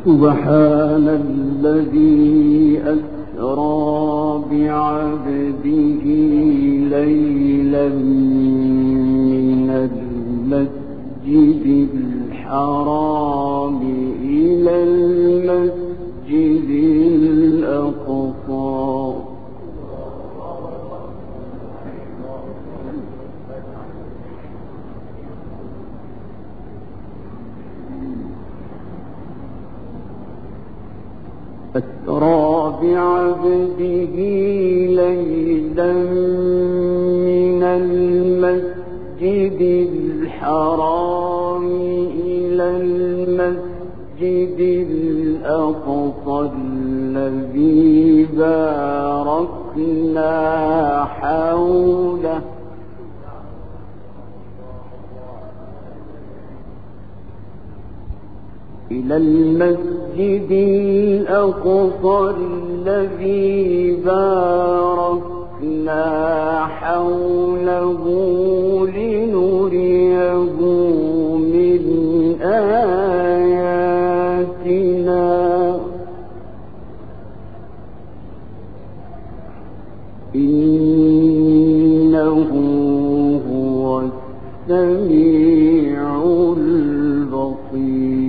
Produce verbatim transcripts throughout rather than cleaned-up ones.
سبحان الذي أسرى بعبده ليلا من المسجد الحرام إلى المسجد الأقصى أسرى بعبده ليلا من المسجد الحرام إلى المسجد الأقصى الذي باركنا حوله إلى المسجد الأقصى الذي باركنا حوله لنريه من آياتنا إنه هو السميع البصير.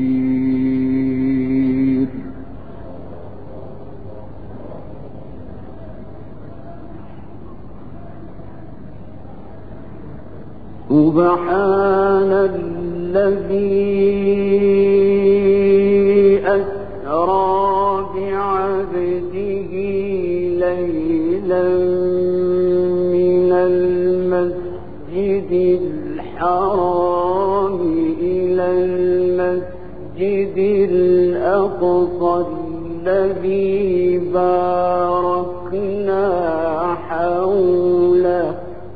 سبحان الذي أسرى بعبده ليلا من المسجد الحرام إلى المسجد الأقصى الذي باركنا حوله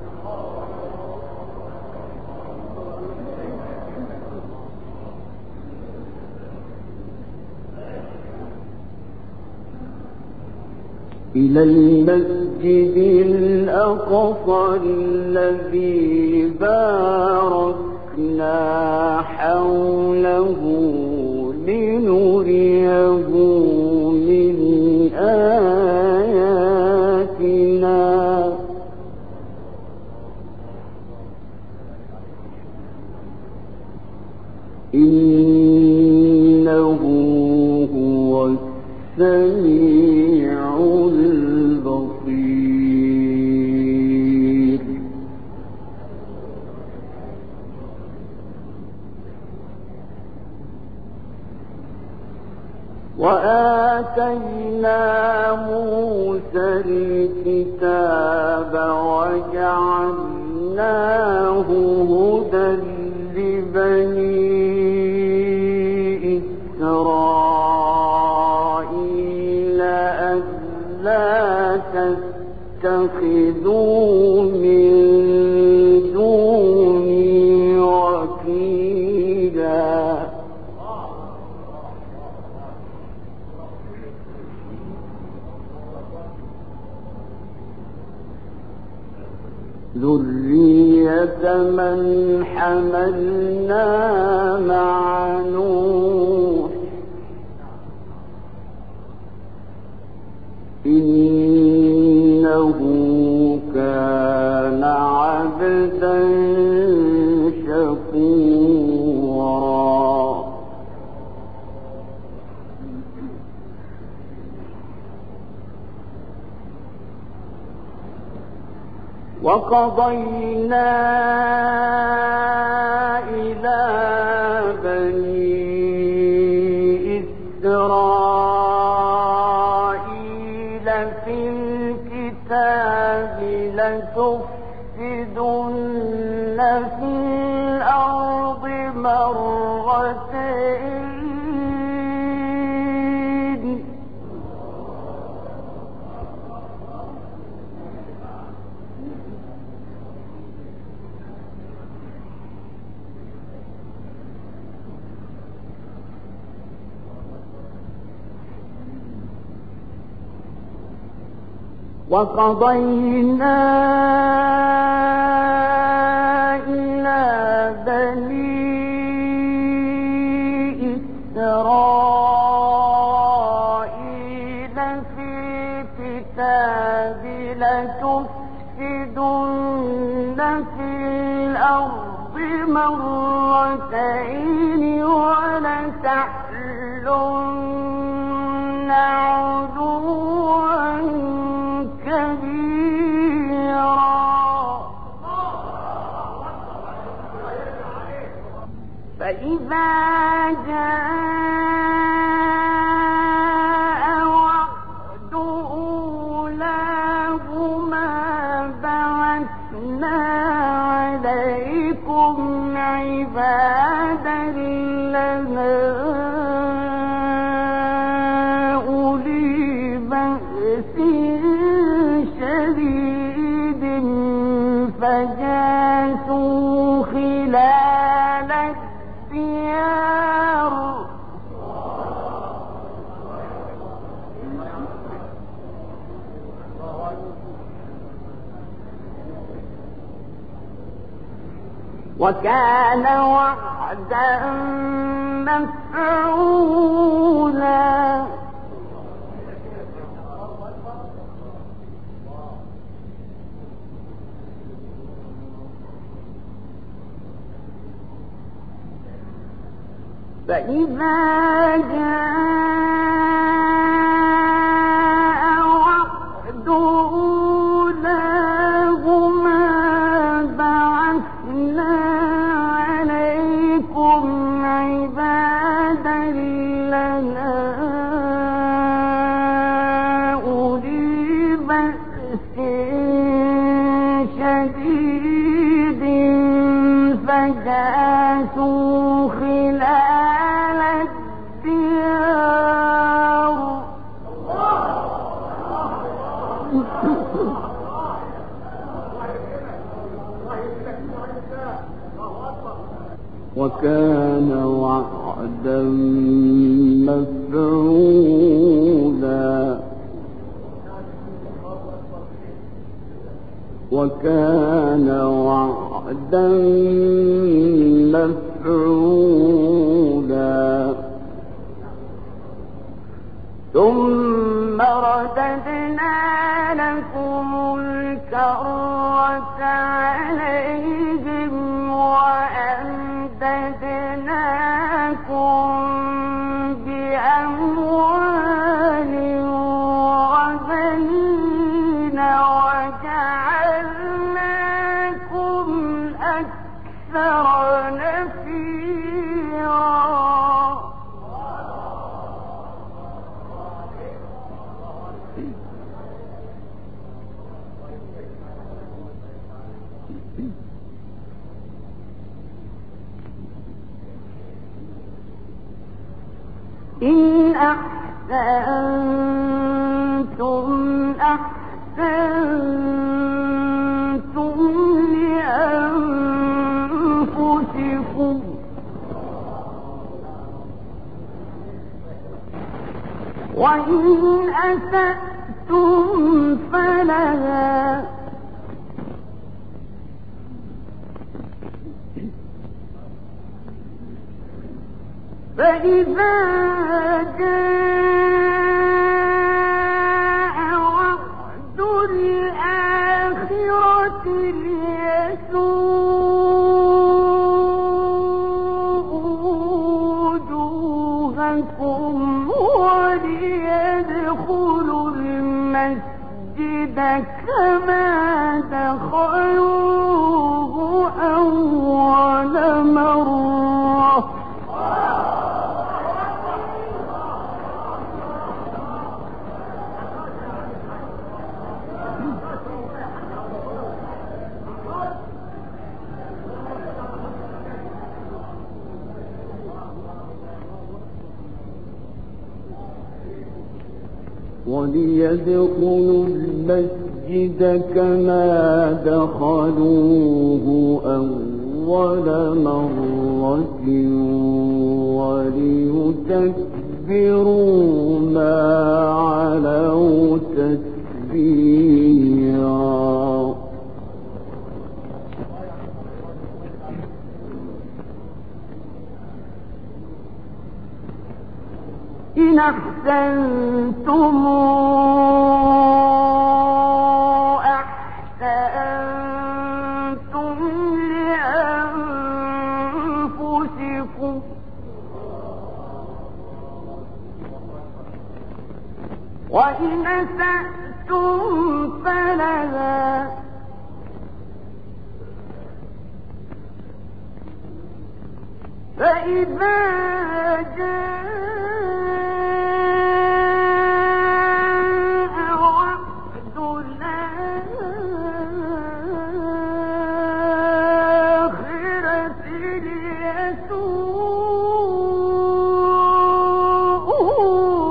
إلى المسجد الأقصى الذي باركنا حوله لنريه من آياتنا إنه هو السميع البصير. وآتينا موسى الكتاب وجعلناه هدى لبني إسرائيل ألا تتخذوا من دوني وكيلا ذرية من حملنا مع نوح إنه كان عبدا شكورا. وقضينا إلى بني إسرائيل في الكتاب لتفسدن في الأرض مرتين وقضينا إلى بني إسرائيل الأرض مرتين ولتعلن علوا كبيرا فإذا جاء وعد أولاهما بعثنا عليكم عبادا لنا أولي بأس شديد فجاسوا خلال الديار وكان وعدا مفعولا فإذا جاء وعد أولاهما بعثنا عليكم عبادا لنا أولي بأس شديد فجاسوا خلال الديار وكان وعدا مفعولا وكان وعدا مفعولا ثم رددنا لكم الكرة عليهم وأمددناكم بأموال وبنين وجعلناكم أكثر نفيرا إن أحسنتم أحسنتم لأنفسكم وإن أسأتم فلها فإذا جاء وعد الآخرة ليسوءوا وجوهكم وليدخلوا المسجد كما دخلوه أول مرة وليدخلوا المسجد كما دخلوه أول مرة وليتكبروا ما علوا تتبيرا إن أحسنتم أحسنتم لأنفسكم وإن أسأتم فلها فإذا جاء وعد الآخرة ليسوءوا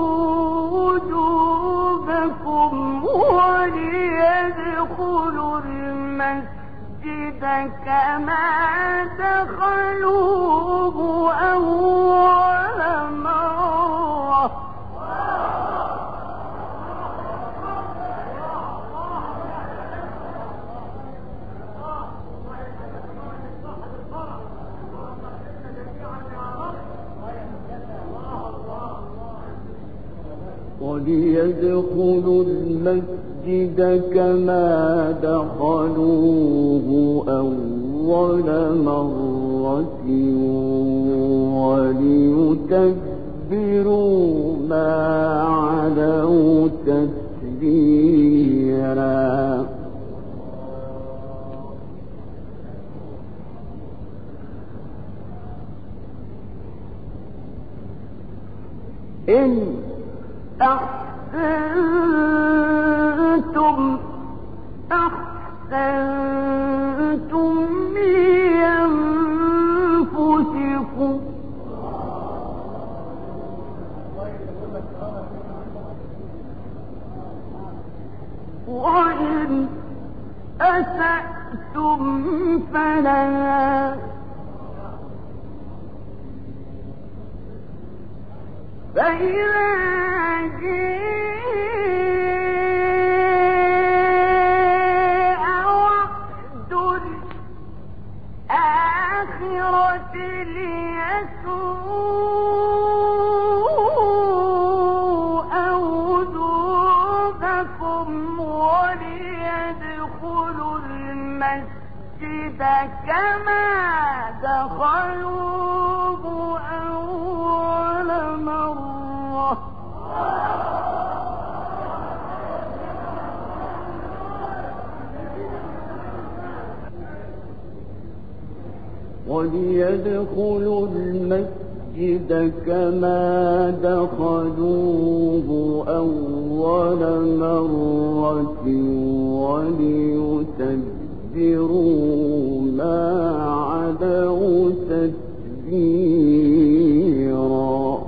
وجوهكم وليدخلوا المسجد كما دخلوه أول مرة وليدخلوا المسجد كما دخلوه أول مرة وليتبروا ما علوا تتبيرا. إن أحسنتم أحسنتم لأنفسكم وإن أسأتم فلها فإذا جاء وعد الآخرة ليسوءوا وجوهكم وليدخلوا المسجد كما دخلوه أول مرة وليدخلوا المسجد كما دخلوه أول مرة وليتبروا ما علوا تتبيرا.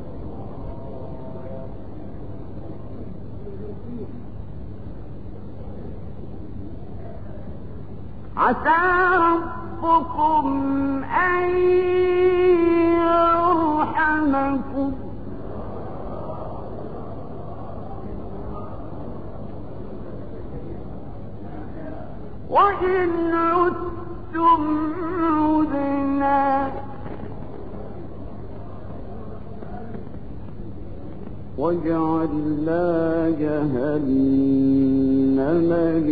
عسى ربكم أن يرحمكم وإن عدتم عدنا وجعلنا جهنم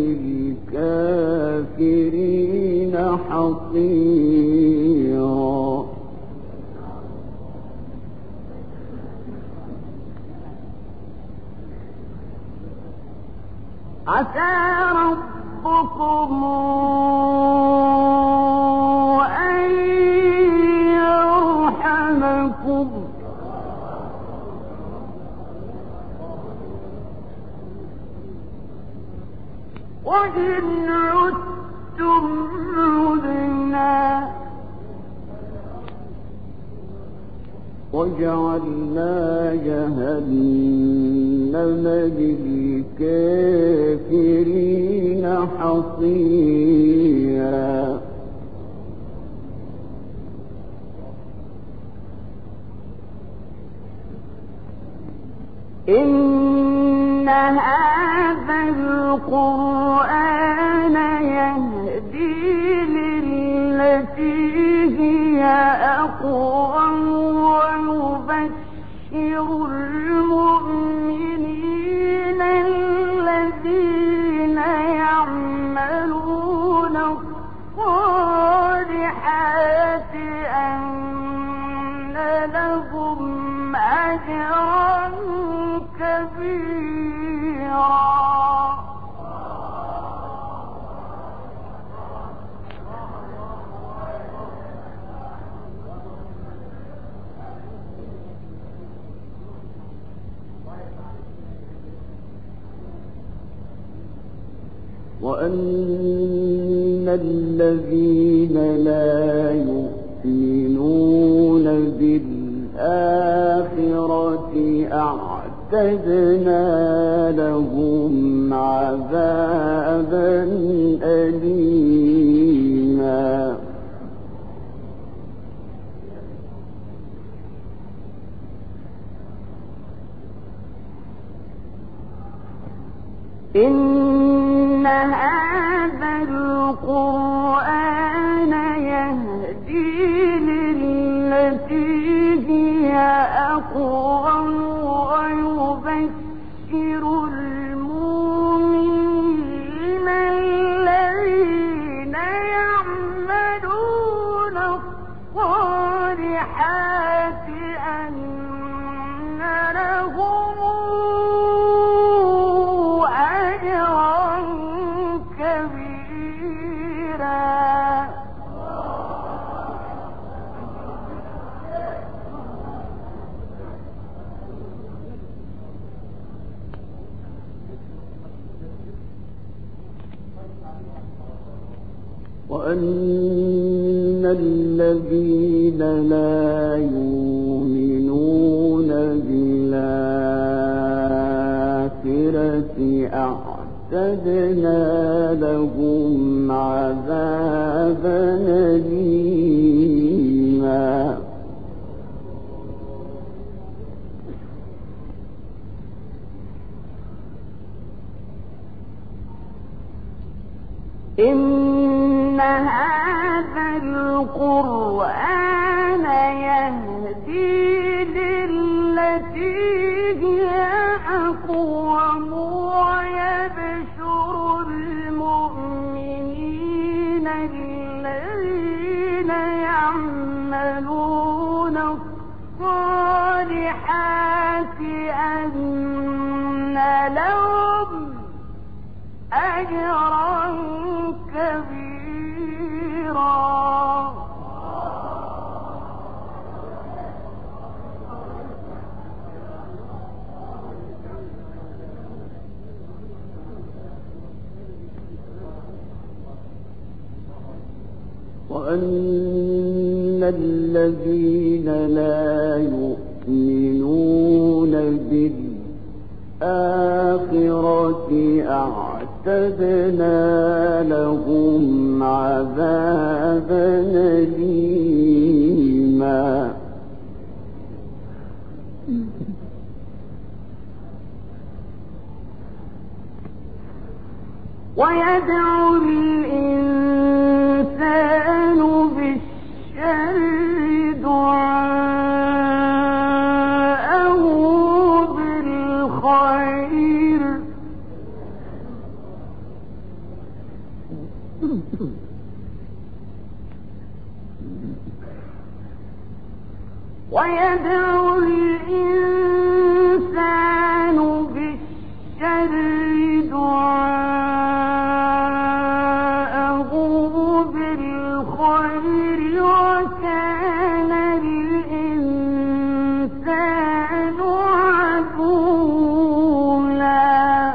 للكافرين حصيرا. عسى ربكم أن يرحمكم وإن عدتم عدنا وجعلنا جهنم للكافرين حصيرا. إن هذا القرآن يهدي للتي هي أقوم ويبشر المؤمنين الذين يعملون الصالحات أن لهم أجرا كبيرا. وأن الذين لا يؤمنون بالآخرة أعتدنا لهم عذابا أليما إن هذا القرآن يهدي للتي هي أقوم ويبشر المؤمنين الذين يعملون الصالحات أن لهم وأن الذين لا يؤمنون بالآخرة أعتدنا لهم عذابا أليما إن هذا القرآن يهدي للتي هي أقوم ويبشر المؤمنين الذين يعملون الصالحات أن لهم أجرا كبيرا وأن الذين لا يؤمنون بالآخرة أعتدنا لهم عذابا أليما ويدعو الإنسان بالشر دعاءه بالخير ويدعو الإنسان بالشر دعاءه بالخير وكان الإنسان عجولا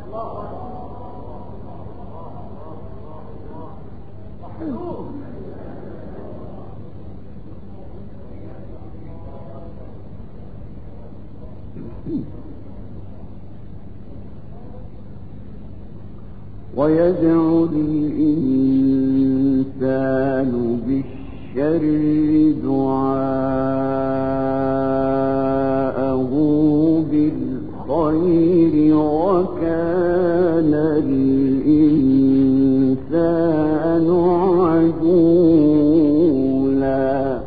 ويدعو الإنسان بالشر دعاءه بالخير وكان الإنسان عجولا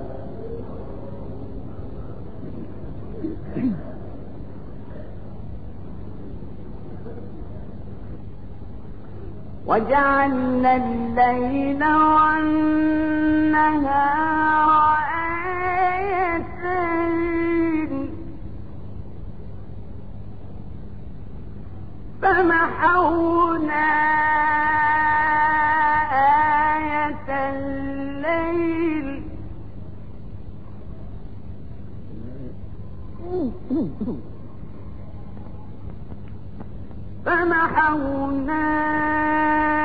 وجعلنا الليل والنهار آيتين فمحونا آية الليل فمحونا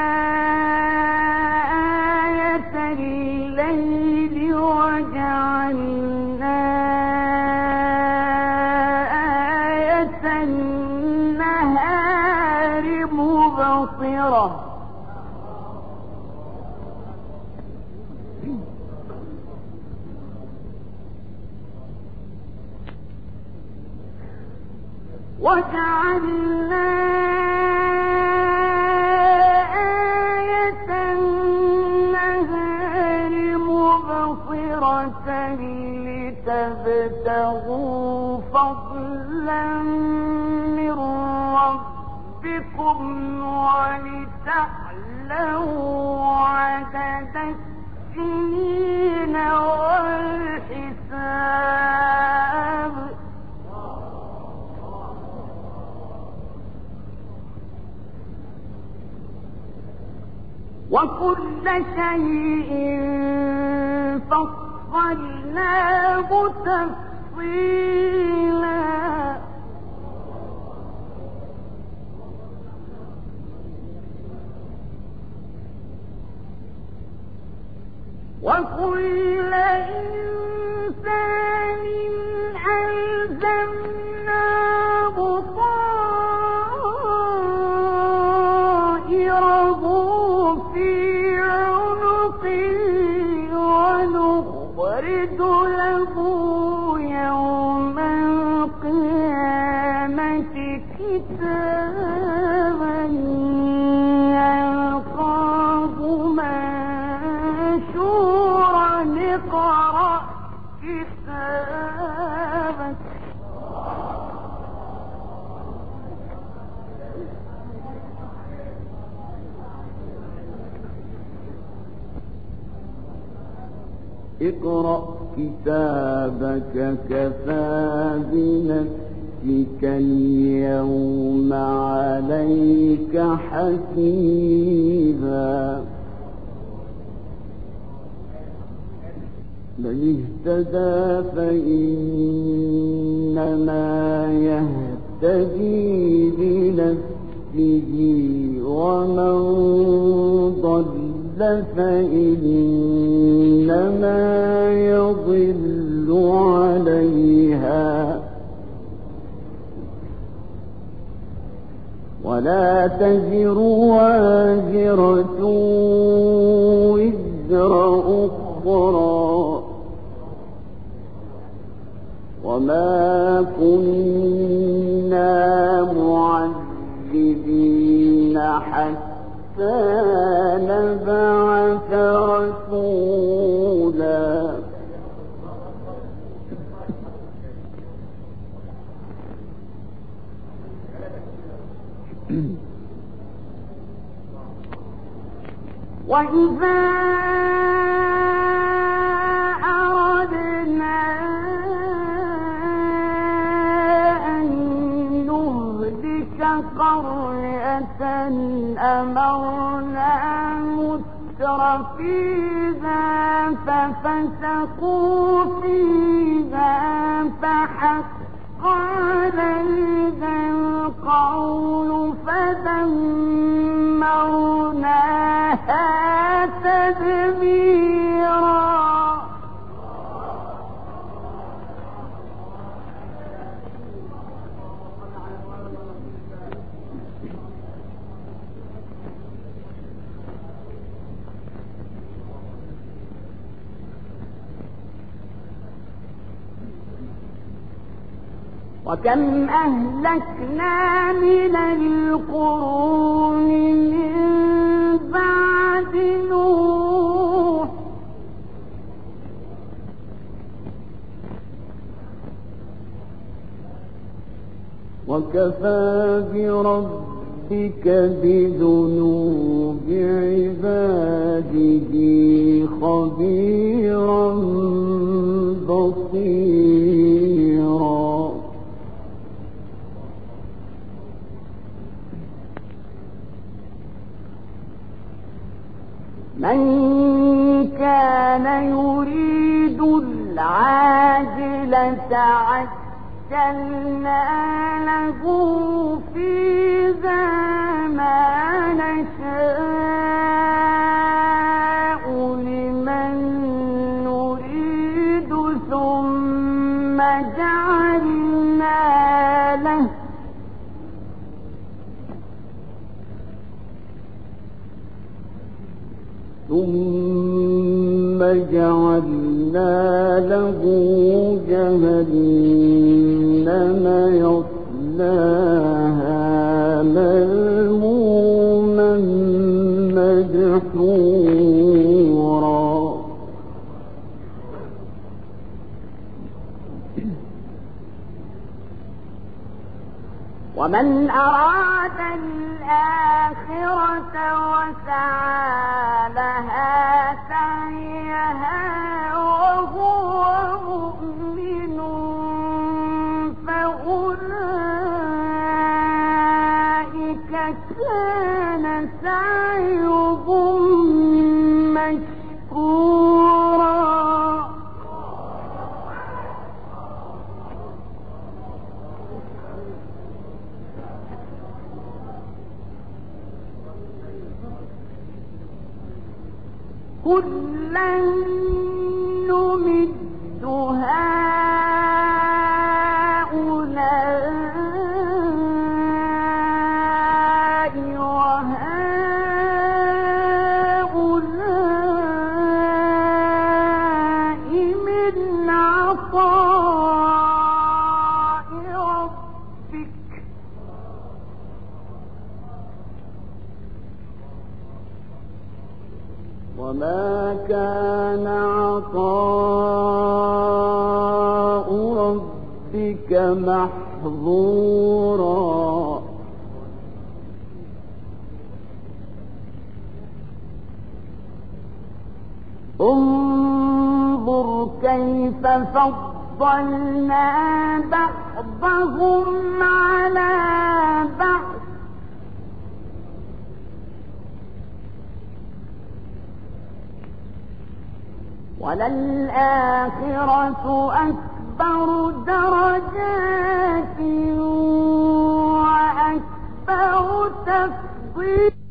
وجعلنا آية النهار مبصرة لتبتغوا فضلا من ربكم ولتعلموا عدد السنين والحساب وكل شيء فصلناه تفصيلا وكل إنسان ألزمناه طائره في عنقه ونخرج له يوم القيامة كتابا يلقاه منشورا اقرأ كتابك اقرأ كتابك كفى بنفسك اليوم عليك حسيبا من اهتدى فإنما يهتدي لنفسه ومن ضل فإنما يضل عليها ولا تزر وازرة وزر أخرى وما كنا معذبين حتى نبعث رسولا وإذا أردنا أن نهلك قرية أمرنا متر فيها ففسقوا فيها فحق عليها القول فدمرناها تدميرا وكم أهلكنا من القرون من بعد نوح وكفى بربك بذنوب عباده خبيرا بصيرا من كان يريد العاجلة عجلنا له فيها ما نشاء لمن نريد ثم جعلنا له ثم جعلنا له جهنم يصلاها ومن أراد الآخرة وسعى لها سعيها وهو مؤمن فأولئك كان سعيهم مشكورا. كلا نمد هؤلاء وهؤلاء من عطاء ربك وما كان عطاء ربك محظورا. انظر كيف فضلنا بعضهم على بعض وللآخرة أكبر درجات وأكبر تفضيلا.